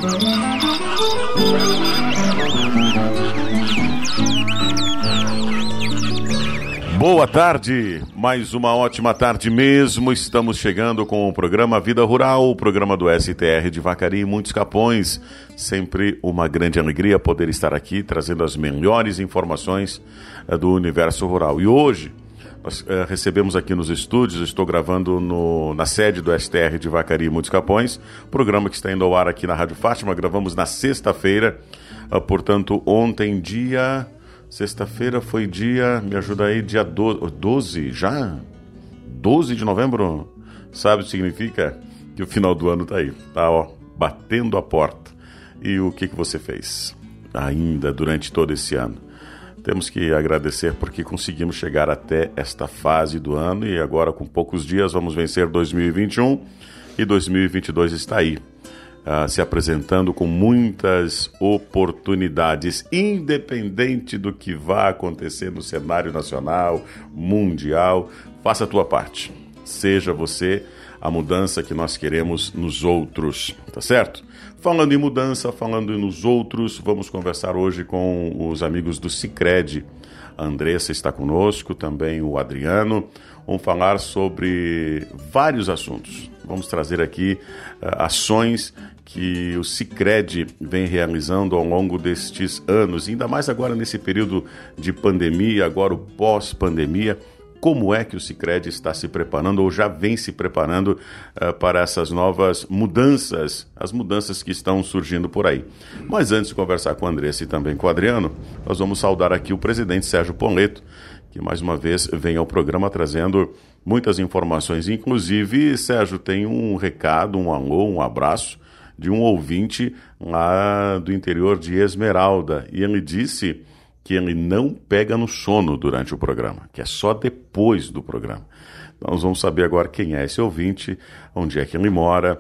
Boa tarde, mais uma ótima tarde mesmo. Estamos chegando com o programa Vida Rural, o programa do STR de Vacaria e Muitos Capões. Sempre uma grande alegria poder estar aqui trazendo as melhores informações do universo rural. E hoje nós recebemos aqui nos estúdios, estou gravando na sede do STR de Vacaria e Muitos Capões, programa que está indo ao ar aqui na Rádio Fátima. Gravamos na sexta-feira, portanto ontem sexta-feira foi dia, me ajuda aí, dia 12 já? 12 de novembro? Sabe o que significa? Que o final do ano tá aí, tá batendo a porta. E o que você fez ainda durante todo esse ano? Temos que agradecer porque conseguimos chegar até esta fase do ano e agora com poucos dias vamos vencer 2021 e 2022 está aí. Se apresentando com muitas oportunidades, independente do que vá acontecer no cenário nacional, mundial. Faça a tua parte. Seja você a mudança que nós queremos nos outros, tá certo? Falando em mudança, falando nos outros, vamos conversar hoje com os amigos do Sicredi. A Andressa está conosco, também o Adriano. Vamos falar sobre vários assuntos. Vamos trazer aqui ações que o Sicredi vem realizando ao longo destes anos, ainda mais agora nesse período de pandemia, agora o pós-pandemia. Como é que o Sicredi está se preparando ou já vem se preparando para essas novas mudanças, as mudanças que estão surgindo por aí. Mas antes de conversar com o Andressa e também com o Adriano, nós vamos saudar aqui o presidente Sérgio Ponleto, que mais uma vez vem ao programa trazendo muitas informações. Inclusive, Sérgio, tem um recado, um alô, um abraço de um ouvinte lá do interior de Esmeralda. E ele disse que ele não pega no sono durante o programa, que é só depois do programa. Então, nós vamos saber agora quem é esse ouvinte, onde é que ele mora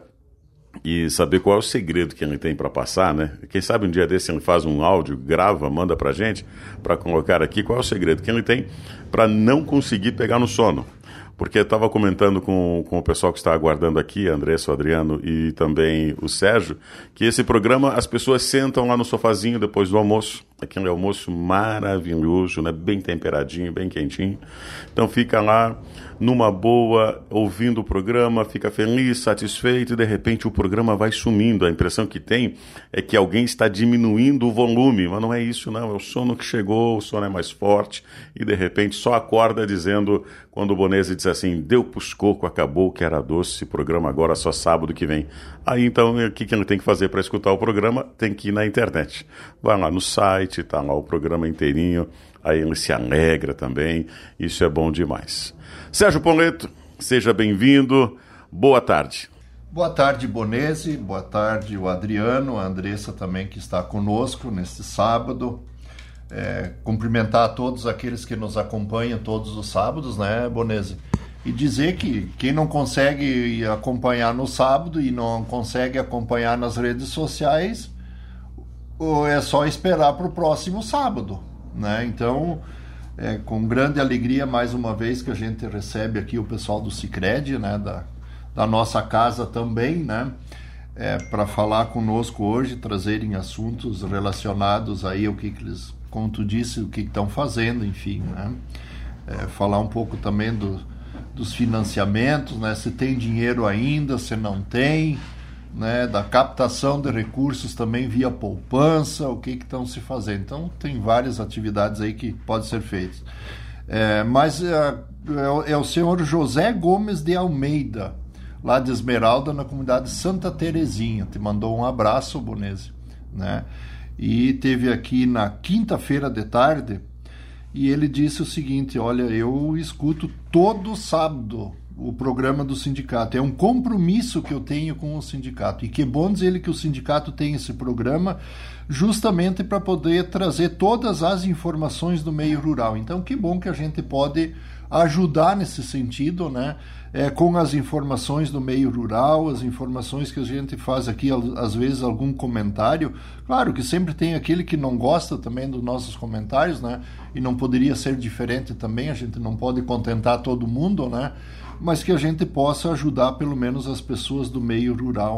e saber qual é o segredo que ele tem para passar, né? Quem sabe um dia desse ele faz um áudio, grava, manda pra gente, para colocar aqui qual é o segredo que ele tem para não conseguir pegar no sono. Porque eu estava comentando com o pessoal que está aguardando aqui, a Andressa, o Adriano e também o Sérgio, que esse programa as pessoas sentam lá no sofazinho depois do almoço, aquele almoço maravilhoso, né? Bem temperadinho, bem quentinho. Então fica lá numa boa, ouvindo o programa, fica feliz, satisfeito e de repente o programa vai sumindo. A impressão que tem é que alguém está diminuindo o volume, mas não é isso não, é o sono que chegou, o sono é mais forte e de repente só acorda dizendo, quando o Bonese diz assim, deu pros coco, acabou que era doce, esse programa agora só sábado que vem. Aí então o que ele tem que fazer para escutar o programa? Tem que ir na internet. Vai lá no site, tá lá o programa inteirinho, aí ele se alegra também, isso é bom demais. Sérgio Ponleto, seja bem-vindo, boa tarde. Boa tarde, Bonese, boa tarde o Adriano, a Andressa também que está conosco neste sábado. Cumprimentar a todos aqueles que nos acompanham todos os sábados, né, Bonese? E dizer que quem não consegue acompanhar no sábado e não consegue acompanhar nas redes sociais, é só esperar para o próximo sábado, né? Então, com grande alegria, mais uma vez, que a gente recebe aqui o pessoal do Sicredi, né, da nossa casa também, né, para falar conosco hoje, trazerem assuntos relacionados aí ao que eles, como tu disse, o que estão fazendo, enfim, né, falar um pouco também dos financiamentos, né, se tem dinheiro ainda, se não tem, né, da captação de recursos também via poupança, o que estão se fazendo. Então, tem várias atividades aí que podem ser feitas. Mas é o senhor José Gomes de Almeida, lá de Esmeralda, na comunidade Santa Terezinha. Te mandou um abraço, Bonese, né? E teve aqui na quinta-feira de tarde, e ele disse o seguinte, olha, eu escuto todo sábado o programa do sindicato, é um compromisso que eu tenho com o sindicato, e que bom dizer ele que o sindicato tem esse programa justamente para poder trazer todas as informações do meio rural. Então que bom que a gente pode ajudar nesse sentido, né, com as informações do meio rural, as informações que a gente faz aqui, às vezes algum comentário, claro que sempre tem aquele que não gosta também dos nossos comentários, né, e não poderia ser diferente também, a gente não pode contentar todo mundo, né, mas que a gente possa ajudar pelo menos as pessoas do meio rural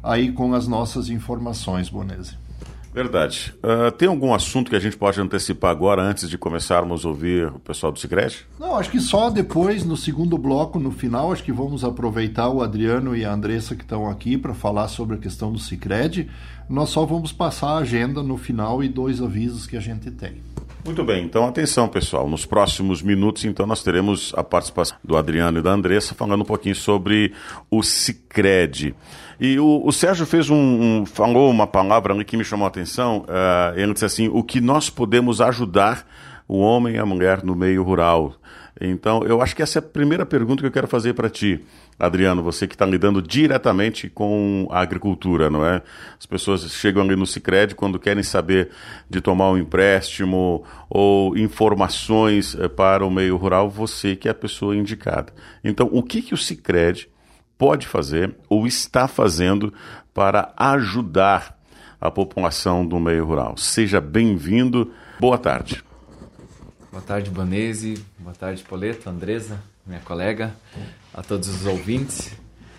aí com as nossas informações, Bonese. Verdade. Tem algum assunto que a gente pode antecipar agora, antes de começarmos a ouvir o pessoal do Sicredi? Não, acho que só depois, no segundo bloco, no final, acho que vamos aproveitar o Adriano e a Andressa que estão aqui para falar sobre a questão do Sicredi. Nós só vamos passar a agenda no final e 2 avisos que a gente tem. Muito bem, então atenção pessoal, nos próximos minutos então nós teremos a participação do Adriano e da Andressa falando um pouquinho sobre o Sicredi. E o Sérgio falou uma palavra ali que me chamou a atenção, ele disse assim, o que nós podemos ajudar o homem e a mulher no meio rural. Então eu acho que essa é a primeira pergunta que eu quero fazer para ti, Adriano, você que está lidando diretamente com a agricultura, não é? As pessoas chegam ali no Sicredi quando querem saber de tomar um empréstimo ou informações para o meio rural, você que é a pessoa indicada. Então, o que o Sicredi pode fazer ou está fazendo para ajudar a população do meio rural? Seja bem-vindo, boa tarde. Boa tarde, Bonese. Boa tarde, Poleto, Andressa, minha colega, a todos os ouvintes.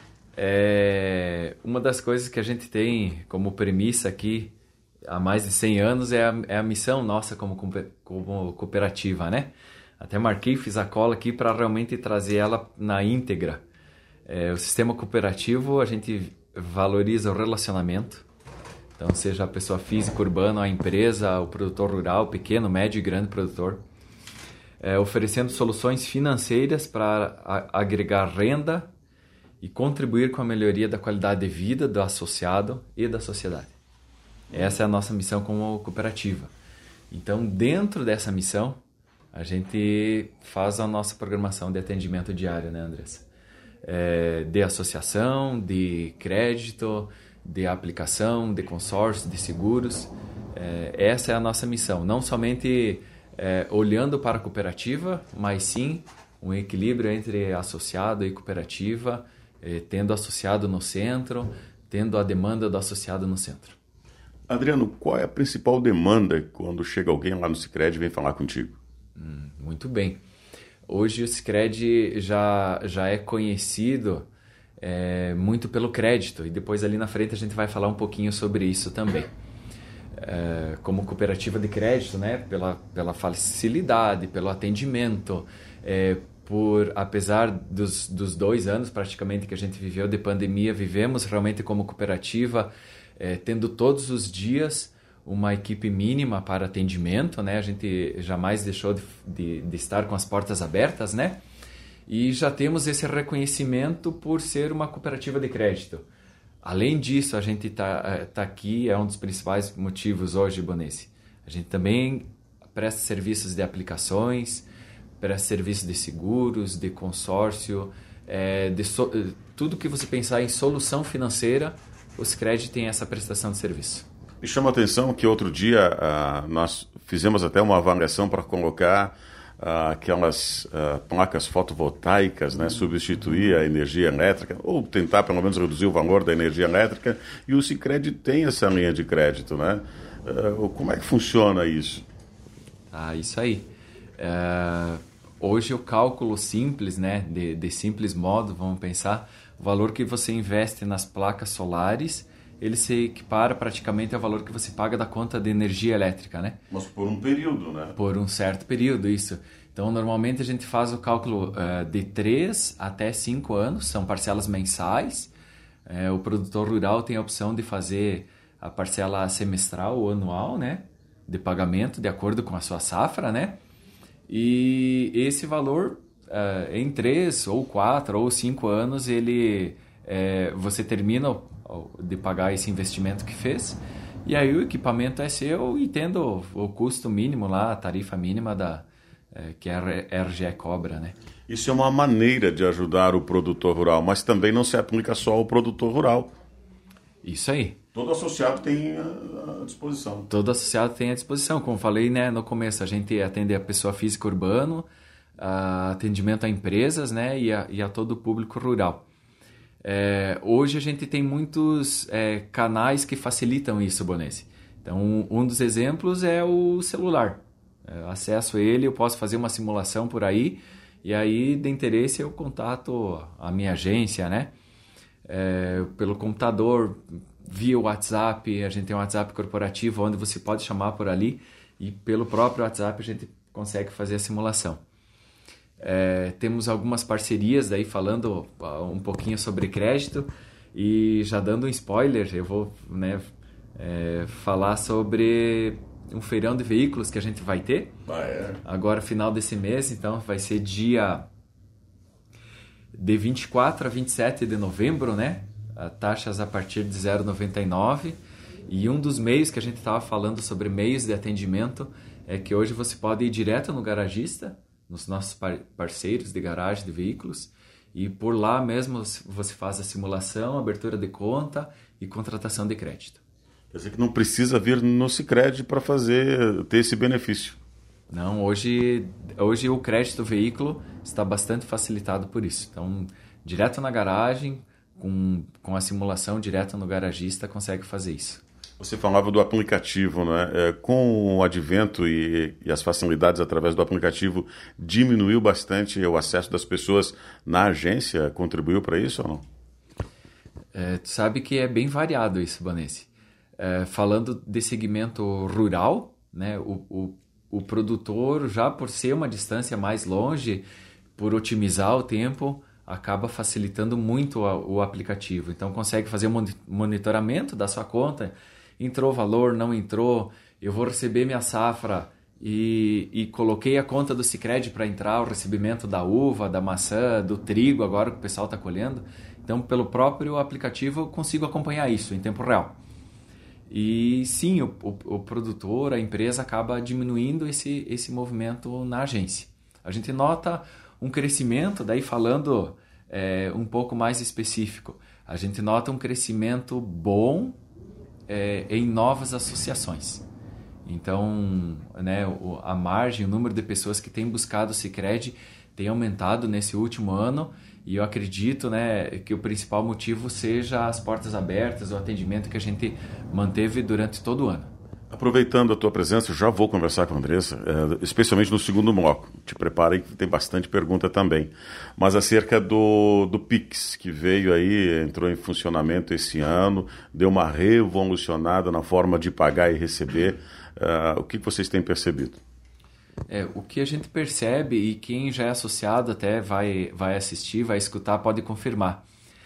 Uma das coisas que a gente tem como premissa aqui há mais de 100 anos é a missão nossa como cooperativa, né? Até marquei, fiz a cola aqui para realmente trazer ela na íntegra. O sistema cooperativo, a gente valoriza o relacionamento. Então, seja a pessoa física, urbana, a empresa, o produtor rural, pequeno, médio e grande produtor. Oferecendo soluções financeiras para agregar renda e contribuir com a melhoria da qualidade de vida do associado e da sociedade. Essa é a nossa missão como cooperativa. Então, dentro dessa missão, a gente faz a nossa programação de atendimento diário, né, Andressa? De associação, de crédito, de aplicação, de consórcio, de seguros. Essa é a nossa missão. Não somente olhando para a cooperativa, mas sim um equilíbrio entre associado e cooperativa, tendo associado no centro, tendo a demanda do associado no centro. Adriano, qual é a principal demanda quando chega alguém lá no Sicredi e vem falar contigo? Muito bem. Hoje o Sicredi já é conhecido muito pelo crédito, e depois ali na frente a gente vai falar um pouquinho sobre isso também. Como cooperativa de crédito, né? Pela facilidade, pelo atendimento, apesar dos 2 anos praticamente que a gente viveu de pandemia, vivemos realmente como cooperativa, tendo todos os dias uma equipe mínima para atendimento, né? A gente jamais deixou de estar com as portas abertas, né? E já temos esse reconhecimento por ser uma cooperativa de crédito. Além disso, a gente tá aqui, é um dos principais motivos hoje, Bonese. A gente também presta serviços de aplicações, presta serviços de seguros, de consórcio, tudo que você pensar em solução financeira, o Sicredi tem essa prestação de serviço. Me chama a atenção que outro dia nós fizemos até uma avaliação para colocar aquelas placas fotovoltaicas, né, substituir a energia elétrica, ou tentar pelo menos reduzir o valor da energia elétrica, e o Sicredi tem essa linha de crédito, né? Como é que funciona isso? Isso aí. Hoje o cálculo simples, né, de simples modo, vamos pensar, o valor que você investe nas placas solares, ele se equipara praticamente ao valor que você paga da conta de energia elétrica, né? Mas por um período, né? Por um certo período, isso. Então, normalmente a gente faz o cálculo de 3 até 5 anos, são parcelas mensais. O produtor rural tem a opção de fazer a parcela semestral ou anual, né? De pagamento, de acordo com a sua safra, né? E esse valor, em 3 ou 4 ou 5 anos, você termina de pagar esse investimento que fez, e aí o equipamento é seu e tendo o custo mínimo lá, a tarifa mínima que a RGE cobra, né? Isso é uma maneira de ajudar o produtor rural, mas também não se aplica só ao produtor rural. Isso aí. Todo associado tem à disposição. Todo associado tem à disposição. Como falei, né, no começo, a gente atende a pessoa física urbana, atendimento a empresas, né, e a todo o público rural. Hoje a gente tem muitos canais que facilitam isso, Bonese. Então, um dos exemplos é o celular. Acesso ele, eu posso fazer uma simulação por aí, e aí, de interesse, eu contato a minha agência, né? pelo computador, via WhatsApp. A gente tem um WhatsApp corporativo onde você pode chamar por ali e pelo próprio WhatsApp a gente consegue fazer a simulação. Temos algumas parcerias daí falando um pouquinho sobre crédito e já dando um spoiler, eu vou falar sobre um feirão de veículos que a gente vai ter agora final desse mês, então vai ser dia de 24 a 27 de novembro, né? Taxas a partir de 0,99 e um dos meios que a gente estava falando sobre meios de atendimento é que hoje você pode ir direto no garagista, nos nossos parceiros de garagem de veículos, e por lá mesmo você faz a simulação, abertura de conta e contratação de crédito. Quer dizer que não precisa vir no Sicredi para ter esse benefício. Não, hoje o crédito do veículo está bastante facilitado por isso. Então, direto na garagem, com a simulação direto no garagista, consegue fazer isso. Você falava do aplicativo, né? Com o advento e as facilidades através do aplicativo, diminuiu bastante o acesso das pessoas na agência? Contribuiu para isso ou não? Tu sabe que é bem variado isso, Vanessa. Falando de segmento rural, né? O produtor, já por ser uma distância mais longe, por otimizar o tempo, acaba facilitando muito o aplicativo. Então, consegue fazer um monitoramento da sua conta. Entrou valor, não entrou, eu vou receber minha safra e coloquei a conta do Sicredi para entrar o recebimento da uva, da maçã, do trigo, agora que o pessoal está colhendo. Então, pelo próprio aplicativo, eu consigo acompanhar isso em tempo real. E sim, o produtor, a empresa acaba diminuindo esse movimento na agência. A gente nota um crescimento, daí falando um pouco mais específico, a gente nota um crescimento bom em novas associações. Então, né, a margem, o número de pessoas que têm buscado o Sicredi tem aumentado nesse último ano e eu acredito, né, que o principal motivo seja as portas abertas, o atendimento que a gente manteve durante todo o ano. Aproveitando a tua presença, eu já vou conversar com a Andressa, especialmente no segundo bloco. Te preparem que tem bastante pergunta também. Mas acerca do Pix, que veio aí, entrou em funcionamento esse ano, deu uma revolucionada na forma de pagar e receber. O que vocês têm percebido? O que a gente percebe, e quem já é associado até vai assistir, vai escutar, pode confirmar.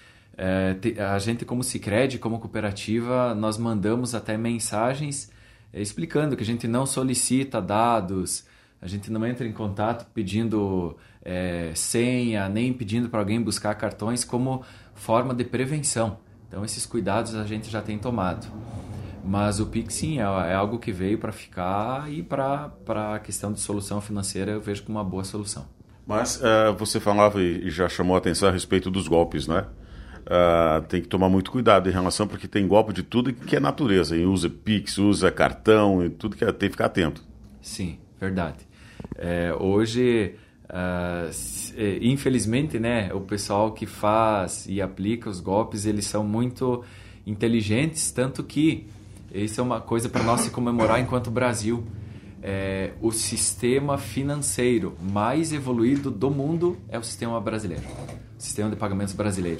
A gente, como Sicredi, como cooperativa, nós mandamos até mensagens explicando que a gente não solicita dados, a gente não entra em contato pedindo senha, nem pedindo para alguém buscar cartões como forma de prevenção. Então, esses cuidados a gente já tem tomado. Mas o Pix, sim, é algo que veio para ficar e para a questão de solução financeira eu vejo como uma boa solução. Mas você falava e já chamou a atenção a respeito dos golpes, né? Tem que tomar muito cuidado em relação, porque tem golpe de tudo que é natureza. E usa Pix, usa cartão e tudo que tem que ficar atento. Sim, verdade. Hoje, infelizmente, né, o pessoal que faz e aplica os golpes, eles são muito inteligentes, tanto que isso é uma coisa para nós se comemorar enquanto Brasil. O sistema financeiro mais evoluído do mundo é o sistema brasileiro, o sistema de pagamentos brasileiro.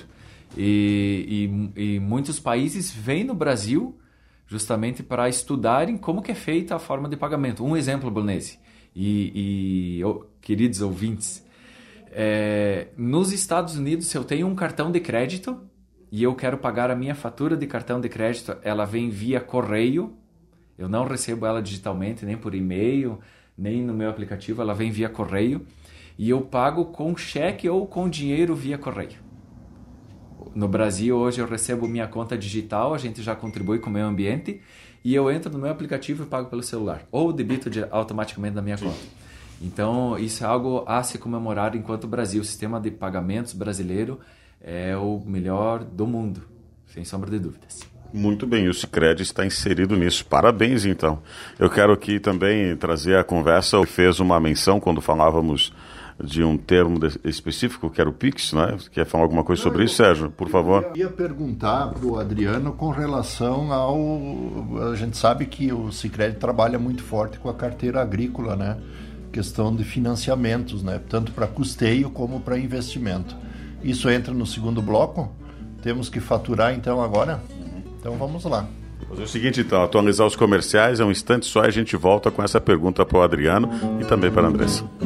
E muitos países vêm no Brasil justamente para estudarem como que é feita a forma de pagamento. Um exemplo, Bonese queridos ouvintes, nos Estados Unidos, se eu tenho um cartão de crédito e eu quero pagar a minha fatura de cartão de crédito, ela vem via correio, eu não recebo ela digitalmente, nem por e-mail, nem no meu aplicativo, ela vem via correio, e eu pago com cheque ou com dinheiro via correio. No Brasil, hoje eu recebo minha conta digital, a gente já contribui com o meio ambiente, e eu entro no meu aplicativo e pago pelo celular, ou debito automaticamente da minha conta. Então, isso é algo a se comemorar enquanto Brasil. O sistema de pagamentos brasileiro é o melhor do mundo, sem sombra de dúvidas. Muito bem, o Sicredi está inserido nisso. Parabéns, então. Eu quero aqui também trazer a conversa. Fez uma menção quando falávamos de um termo específico, que era o Pix, né? Quer falar alguma coisa sobre isso, Sérgio? Por favor. Eu ia perguntar para o Adriano com relação ao... A gente sabe que o Sicredi trabalha muito forte com a carteira agrícola, né? Questão de financiamentos, né? Tanto para custeio como para investimento. Isso entra no segundo bloco? Temos que faturar então agora? Então vamos lá. Fazer o seguinte então, atualizar os comerciais, é um instante só e a gente volta com essa pergunta para o Adriano e também para a Andressa.